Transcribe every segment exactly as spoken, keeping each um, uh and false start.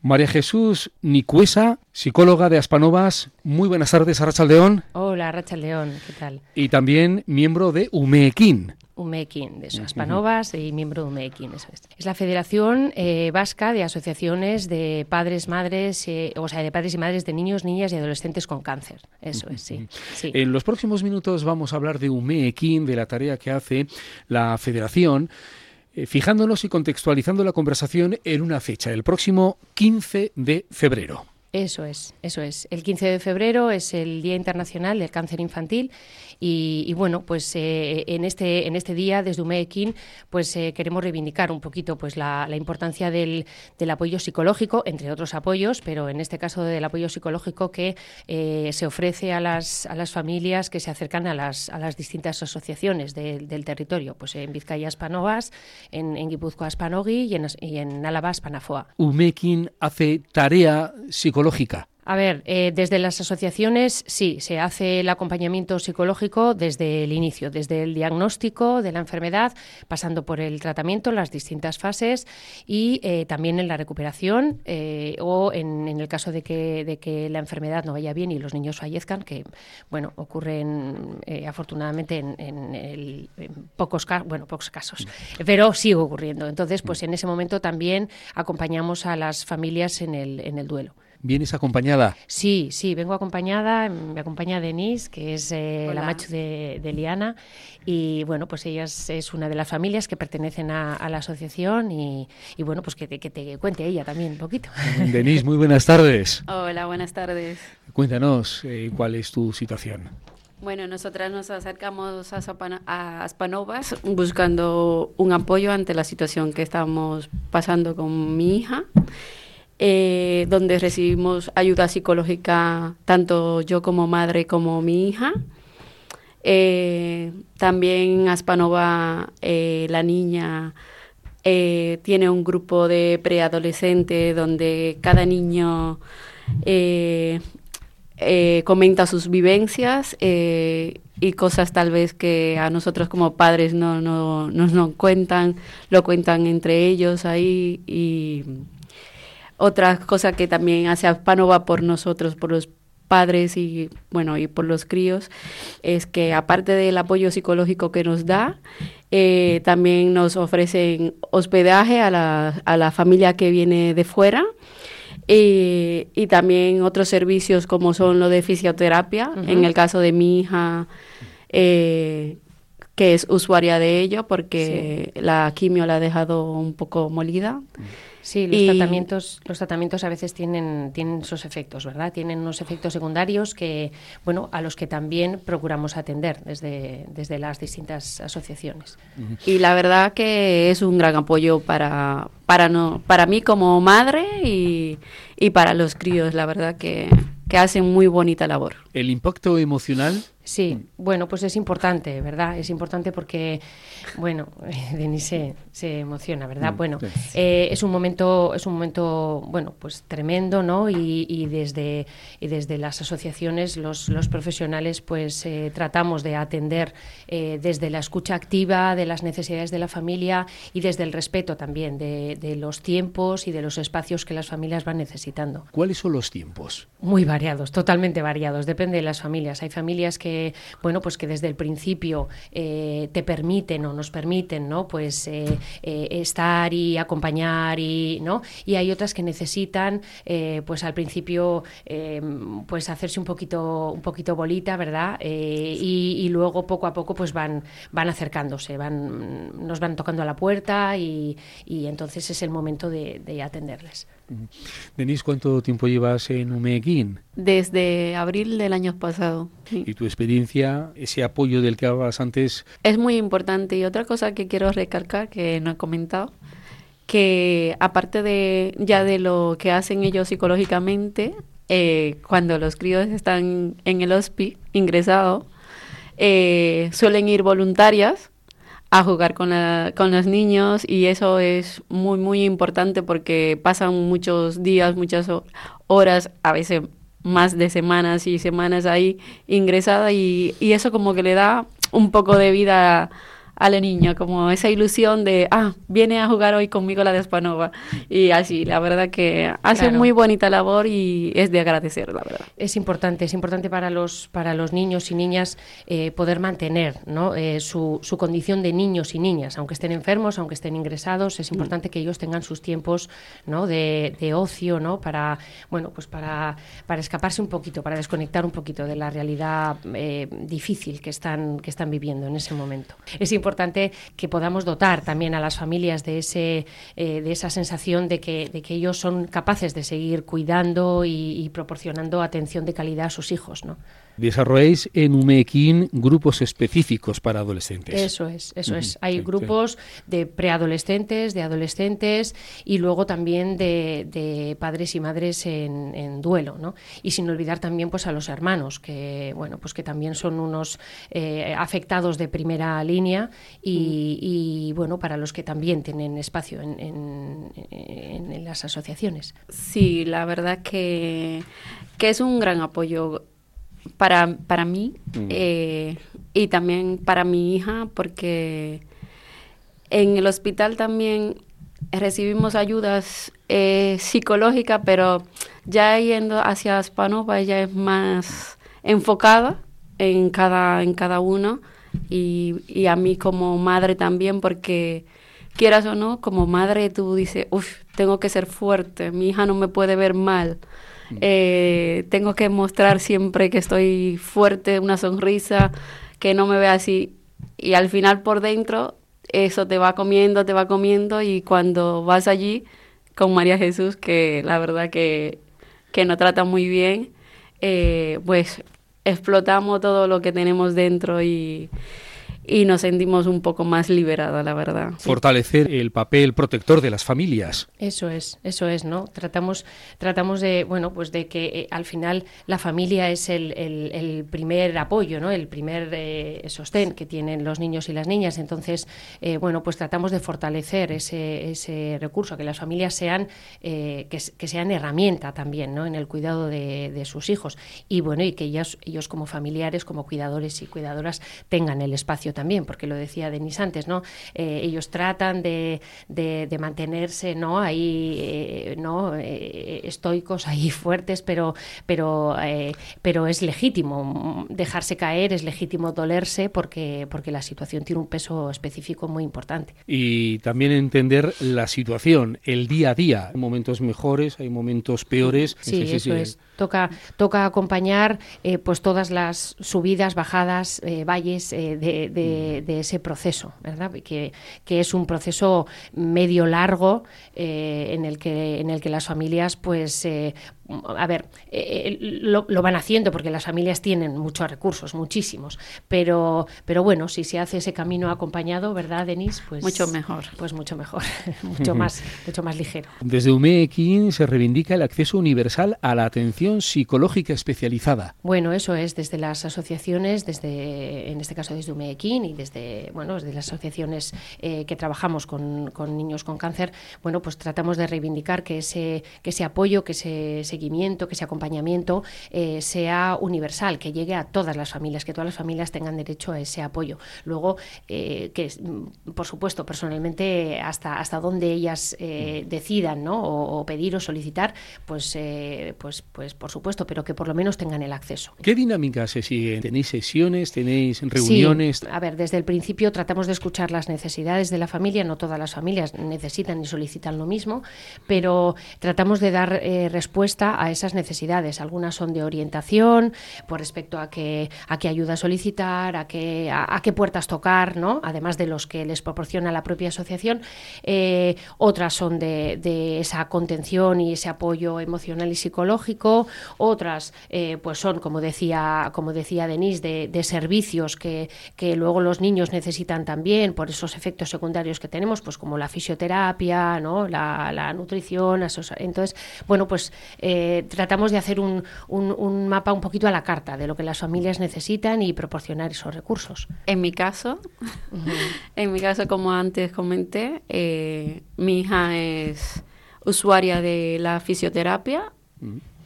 María Jesús Nicuesa, psicóloga de Aspanovas. Muy buenas tardes, Arratsaldeon. Hola, Arratsaldeon, ¿qué tal? Y también miembro de Umeekin. Umeekin, de Aspanovas, uh-huh. y miembro de Umeekin, eso es. Es la Federación eh, Vasca de Asociaciones de Padres, Madres, eh, o sea, de padres y madres de niños, niñas y adolescentes con cáncer. Eso uh-huh. es, sí, sí. En los próximos minutos vamos a hablar de Umeekin, de la tarea que hace la Federación, eh, fijándonos y contextualizando la conversación en una fecha, el próximo quince de febrero. Eso es, eso es. El quince de febrero es el Día Internacional del Cáncer Infantil y, y bueno, pues eh, en este en este día desde Umeekin pues eh, queremos reivindicar un poquito pues la, la importancia del, del apoyo psicológico, entre otros apoyos, pero en este caso del apoyo psicológico que eh, se ofrece a las a las familias que se acercan a las a las distintas asociaciones de, del territorio, pues en Bizkaia Aspanovas, en, en Guipúzcoa Aspanogi y en, y en Álava Aspanafoa. Umeekin hace tarea psicológica. Lógica. A ver, eh, desde las asociaciones sí, se hace el acompañamiento psicológico desde el inicio, desde el diagnóstico de la enfermedad, pasando por el tratamiento, las distintas fases y eh, también en la recuperación eh, o en, en el caso de que, de que la enfermedad no vaya bien y los niños fallezcan, que bueno, ocurren eh, afortunadamente en, en, el, en pocos, bueno, pocos casos, pero sigue ocurriendo. Entonces, pues en ese momento también acompañamos a las familias en el, en el duelo. ¿Vienes acompañada? Sí, sí, vengo acompañada, me acompaña Denise, que es eh, la macho de, de Liana, y bueno, pues ella es, es una de las familias que pertenecen a, a la asociación y, y bueno, pues que te, que te cuente ella también un poquito. Denise, muy buenas tardes. Hola, buenas tardes. Cuéntanos, eh, ¿cuál es tu situación? Bueno, nosotras nos acercamos a, Zapana, a Aspanovas buscando un apoyo ante la situación que estamos pasando con mi hija. Eh, donde recibimos ayuda psicológica tanto yo como madre como mi hija. Eh, también Aspanova, eh, la niña, eh, tiene un grupo de preadolescente donde cada niño eh, eh, comenta sus vivencias eh, y cosas tal vez que a nosotros como padres no, no, nos no cuentan, lo cuentan entre ellos ahí. Y otra cosa que también hace Aspanova por nosotros, por los padres y bueno y por los críos, es que aparte del apoyo psicológico que nos da, eh, también nos ofrecen hospedaje a la, a la familia que viene de fuera y, y también otros servicios como son lo de fisioterapia, uh-huh. en el caso de mi hija, eh, que es usuaria de ello porque sí. la quimio la ha dejado un poco molida. Sí, los y... tratamientos, los tratamientos a veces tienen, tienen sus efectos, ¿verdad? Tienen unos efectos secundarios que, bueno, a los que también procuramos atender desde, desde las distintas asociaciones. Y la verdad que es un gran apoyo para, para, no, para mí como madre y, y para los críos, la verdad que, que hacen muy bonita labor. ¿El impacto emocional? Sí, bueno, pues es importante, ¿verdad? Es importante porque, bueno, Denise se, se emociona, ¿verdad? Bueno, eh, es un momento, es un momento, bueno, pues tremendo, ¿no? Y, y desde y desde las asociaciones, los, los profesionales, pues eh, tratamos de atender eh, desde la escucha activa de las necesidades de la familia y desde el respeto también de, de los tiempos y de los espacios que las familias van necesitando. ¿Cuáles son los tiempos? Muy variados, totalmente variados. Depende de las familias. Hay familias que bueno, pues que desde el principio eh, te permiten o nos permiten, ¿no? Pues eh, eh, estar y acompañar y, ¿no? Y hay otras que necesitan, eh, pues al principio, eh, pues hacerse un poquito, un poquito bolita, ¿verdad? Eh, y, y luego poco a poco, pues van, van acercándose, van, nos van tocando a la puerta y, y entonces es el momento de, de atenderles. Denise, ¿cuánto tiempo llevas en Umeekin? Desde abril del año pasado. Sí. ¿Y tu experiencia, ese apoyo del que hablabas antes? Es muy importante. Y otra cosa que quiero recalcar, que no he comentado, que aparte de ya de lo que hacen ellos psicológicamente, eh, cuando los críos están en el hospital ingresados, eh, suelen ir voluntarias a jugar con, la, con los niños y eso es muy, muy importante porque pasan muchos días, muchas horas, a veces más de semanas y semanas ahí ingresada y, y eso como que le da un poco de vida a la niña, como esa ilusión de, ah, viene a jugar hoy conmigo la de Hispanova. Y así, la verdad que hace Claro. muy bonita labor y es de agradecer, la verdad. Es importante, es importante para los para los niños y niñas eh, poder mantener, ¿no? eh, su, su condición de niños y niñas, aunque estén enfermos, aunque estén ingresados, es importante que ellos tengan sus tiempos, ¿no? de, de ocio, ¿no? Para, bueno, pues para, para escaparse un poquito, para desconectar un poquito de la realidad eh, difícil que están, que están viviendo en ese momento. Es importante que podamos dotar también a las familias de ese eh, de esa sensación de que, de que ellos son capaces de seguir cuidando y, y proporcionando atención de calidad a sus hijos, ¿no? Desarrolláis en Umeekin grupos específicos para adolescentes. Eso es, eso Ujú, es. Hay sí, grupos sí. de preadolescentes, de adolescentes y luego también de, de padres y madres en, en duelo, ¿no? Y sin olvidar también pues a los hermanos, que bueno, pues que también son unos eh, afectados de primera línea y, y bueno, para los que también tienen espacio en, en, en, en las asociaciones. Sí, la verdad que, que es un gran apoyo para, para mí Mm. eh, y también para mi hija, porque en el hospital también recibimos ayudas eh, psicológicas, pero ya yendo hacia Hispanova ella es más enfocada en cada, en cada uno y, y a mí como madre también, porque quieras o no, como madre tú dices, uff, tengo que ser fuerte, mi hija no me puede ver mal. Eh, tengo que mostrar siempre que estoy fuerte, una sonrisa, que no me vea así. Y al final por dentro eso te va comiendo, te va comiendo y cuando vas allí con María Jesús, que la verdad que, que nos trata muy bien, eh, pues explotamos todo lo que tenemos dentro y... y nos sentimos un poco más liberadas, la verdad. Fortalecer el papel protector de las familias. Eso es, eso es, ¿no? Tratamos, tratamos de, bueno, pues de que eh, al final la familia es el, el, el primer apoyo, ¿no? El primer eh, sostén que tienen los niños y las niñas. Entonces, eh, bueno, pues tratamos de fortalecer ese, ese recurso, que las familias sean, eh, que, que sean herramienta también, ¿no? En el cuidado de, de sus hijos. Y bueno, y que ellos, ellos como familiares, como cuidadores y cuidadoras, tengan el espacio también, porque lo decía Denise antes, ¿no? Eh, ellos tratan de, de, de mantenerse, ¿no? Ahí, eh, ¿no? Eh, estoicos, ahí fuertes, pero, pero, eh, pero es legítimo dejarse caer, es legítimo dolerse, porque, porque la situación tiene un peso específico muy importante. Y también entender la situación, el día a día. Hay momentos mejores, hay momentos peores. Sí, sí, sí, eso sí. es. Toca, toca acompañar eh, pues todas las subidas, bajadas, eh, valles eh, de, de, de ese proceso, ¿verdad? Que, que es un proceso medio largo eh, en el que en el que las familias, pues, eh, a ver, eh, lo, lo van haciendo porque las familias tienen muchos recursos, muchísimos, pero, pero bueno, si se hace ese camino acompañado, ¿verdad, Denise? Pues mucho mejor. Pues mucho mejor, mucho más, mucho más ligero. Desde Umeekin se reivindica el acceso universal a la atención psicológica especializada. Bueno, eso es, desde las asociaciones, desde, en este caso desde Umeekin y desde, bueno, desde las asociaciones eh, que trabajamos con, con niños con cáncer, bueno, pues tratamos de reivindicar que ese, que ese apoyo, que ese seguimiento, que ese acompañamiento eh, sea universal, que llegue a todas las familias, que todas las familias tengan derecho a ese apoyo. Luego, eh, que por supuesto, personalmente, hasta, hasta donde ellas eh, decidan, ¿no? O, o pedir o solicitar, pues, eh, pues, pues por supuesto, pero que por lo menos tengan el acceso. ¿Qué dinámica se siguen? ¿Tenéis sesiones? ¿Tenéis reuniones? Sí, a ver, desde el principio tratamos de escuchar las necesidades de la familia. No todas las familias necesitan ni solicitan lo mismo, pero tratamos de dar eh, respuesta a esas necesidades. Algunas son de orientación, por respecto a qué, a qué ayuda solicitar, a qué, a, a qué puertas tocar, ¿no? Además de los que les proporciona la propia asociación. Eh, otras son de, de esa contención y ese apoyo emocional y psicológico. Otras eh, pues son, como decía, como decía Denise, de, de servicios que, que luego los niños necesitan también por esos efectos secundarios que tenemos, pues como la fisioterapia, ¿no? la, la nutrición. Esos, entonces, bueno, pues eh, tratamos de hacer un, un, un mapa un poquito a la carta de lo que las familias necesitan y proporcionar esos recursos. En mi caso, uh-huh. en mi caso, como antes comenté, eh, mi hija es usuaria de la fisioterapia. Uh-huh.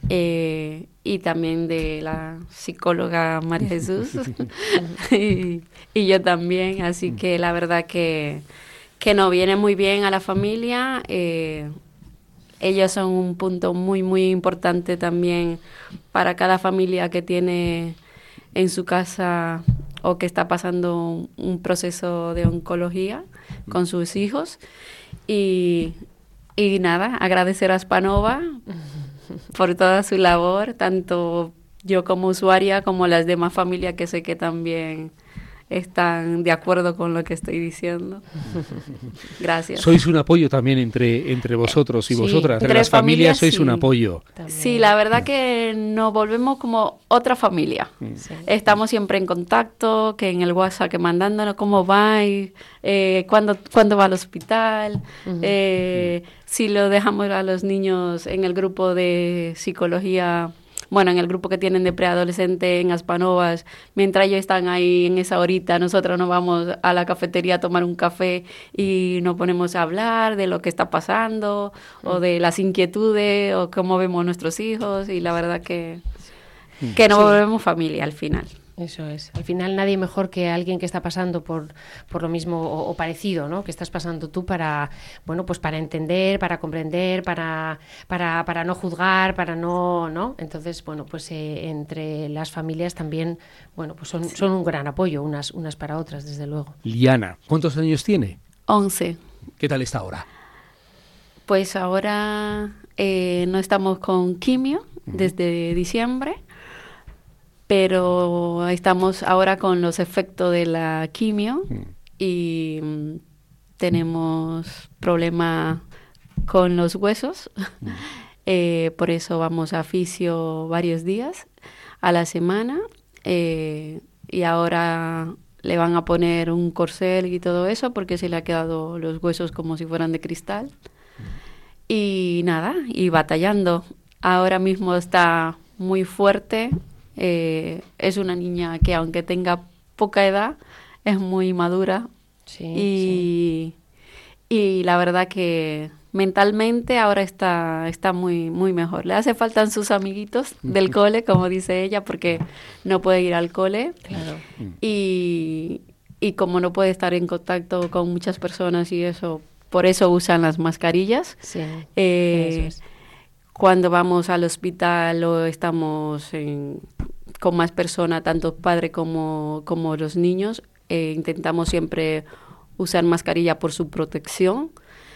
eh, y también de la psicóloga María Jesús y, y yo también, así que la verdad que, que nos viene muy bien a la familia. Eh, ellos son un punto muy muy importante también para cada familia que tiene en su casa o que está pasando un proceso de oncología con sus hijos. Y, y nada, agradecer a Spanova por toda su labor, tanto yo como usuaria como las demás familias que sé que también están de acuerdo con lo que estoy diciendo. Gracias. Sois un apoyo también entre, entre vosotros y sí, vosotras. Entre las familias, familias sois sí. un apoyo. También. Sí, la verdad que nos volvemos como otra familia. Sí. Estamos siempre en contacto, que en el WhatsApp, que mandándonos cómo va, y, eh, cuándo, cuándo va al hospital, uh-huh. eh, uh-huh. si lo dejamos a los niños en el grupo de psicología. Bueno, en el grupo que tienen de preadolescente en Aspanovas, mientras ellos están ahí en esa horita, nosotros nos vamos a la cafetería a tomar un café y nos ponemos a hablar de lo que está pasando, mm. o de las inquietudes, o cómo vemos a nuestros hijos, y la verdad que, que nos sí. volvemos familia al final. Eso es. Al final nadie mejor que alguien que está pasando por, por lo mismo o, o parecido, ¿no? Que estás pasando tú para, bueno, pues para entender, para comprender, para, para, para no juzgar, para no, ¿no? Entonces, bueno, pues eh, entre las familias también, bueno, pues son, son un gran apoyo unas, unas para otras, desde luego. Liana, ¿cuántos años tiene? Once. ¿Qué tal está ahora? Pues ahora eh, no estamos con quimio desde diciembre. Pero estamos ahora con los efectos de la quimio mm. y mm, tenemos problemas con los huesos. Mm. eh, por eso vamos a fisio varios días a la semana. Eh, y ahora le van a poner un corsel y todo eso porque se le ha quedado los huesos como si fueran de cristal. Y nada, y batallando. Ahora mismo está muy fuerte. Eh, es una niña que aunque tenga poca edad es muy madura sí, y, sí. y la verdad que mentalmente ahora está, está muy, muy mejor. Le hace falta sus amiguitos del cole, como dice ella, porque no puede ir al cole claro. y, y como no puede estar en contacto con muchas personas y eso, por eso usan las mascarillas. Sí, eh, eso es. Cuando vamos al hospital o estamos en, con más personas, tanto padre como, como los niños, eh, intentamos siempre usar mascarilla por su protección.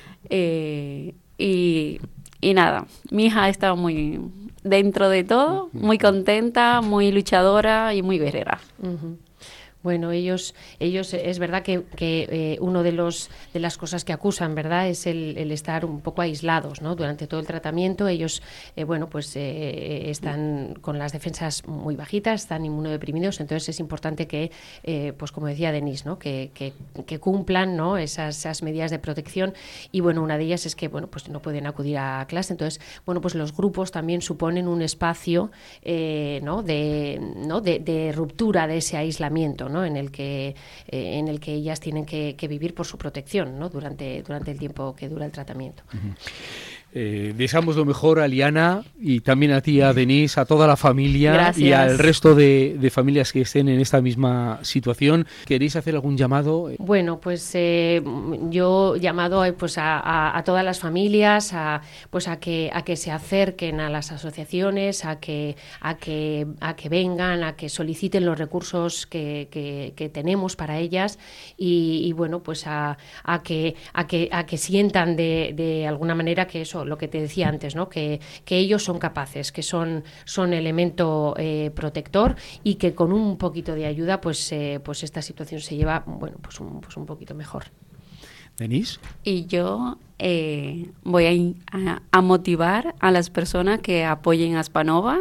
Eh, y, y nada, mi hija está muy, dentro de todo, muy contenta, muy luchadora y muy guerrera. Uh-huh. Bueno, ellos, ellos es verdad que, que eh, uno de los de las cosas que acusan, ¿verdad?, es el, el estar un poco aislados, ¿no? Durante todo el tratamiento, ellos, eh, bueno, pues eh, están con las defensas muy bajitas, están inmunodeprimidos, entonces es importante que, eh, pues como decía Denise, ¿no?, que, que, que cumplan, ¿no?, esas, esas medidas de protección. Y bueno, una de ellas es que, bueno, pues no pueden acudir a clase, entonces, bueno, pues los grupos también suponen un espacio, eh, ¿no?, de, ¿no?, de, de ruptura de ese aislamiento, ¿no?, en el que eh, en el que ellas tienen que, que vivir por su protección, ¿no?, durante durante el tiempo que dura el tratamiento. Uh-huh. Eh, deseamos lo mejor a Liana y también a ti, a Denise, a toda la familia. Gracias. Y al resto de, de familias que estén en esta misma situación. ¿Queréis hacer algún llamado? Bueno, pues eh, yo llamado pues a, a, a todas las familias a pues a que a que se acerquen a las asociaciones, a que a que a que vengan, a que soliciten los recursos que, que, que tenemos para ellas y, y bueno, pues a, a que a que a que sientan de, de alguna manera que eso, lo que te decía antes, ¿no?, que, que ellos son capaces, que son, son elemento eh, protector y que con un poquito de ayuda pues, eh, pues esta situación se lleva, bueno, pues un, pues un poquito mejor. ¿Denise? Y yo eh, voy a, a, a motivar a las personas que apoyen a Spanova,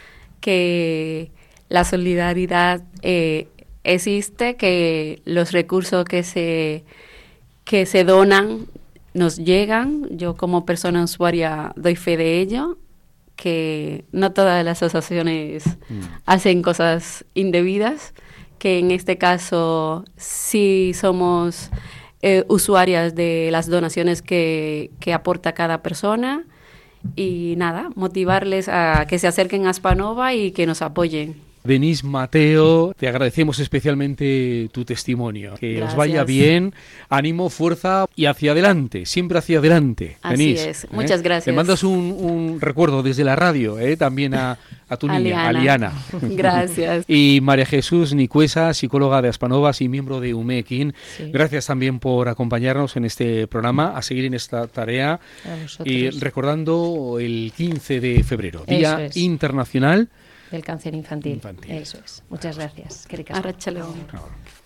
que la solidaridad eh, existe, que los recursos que se, que se donan nos llegan. Yo como persona usuaria doy fe de ello, que no todas las asociaciones mm. hacen cosas indebidas, que en este caso sí somos eh, usuarias de las donaciones que, que aporta cada persona y nada, motivarles a que se acerquen a Aspanova y que nos apoyen. Denise, Mateo, te agradecemos especialmente tu testimonio. Que Gracias. os vaya bien, ánimo, fuerza y hacia adelante, siempre hacia adelante. Así Denise, es, ¿eh? muchas gracias. Te mandas un, un recuerdo desde la radio, ¿eh? También a, a tu niña, a Liana. Gracias. Y María Jesús Nicuesa, psicóloga de Aspanovas y miembro de Umeekin. Sí. Gracias también por acompañarnos en este programa, a seguir en esta tarea. Y recordando el quince de febrero, Día es. Internacional del Cáncer Infantil. Infantil. Eso es. Muchas gracias. Arratsaldeon.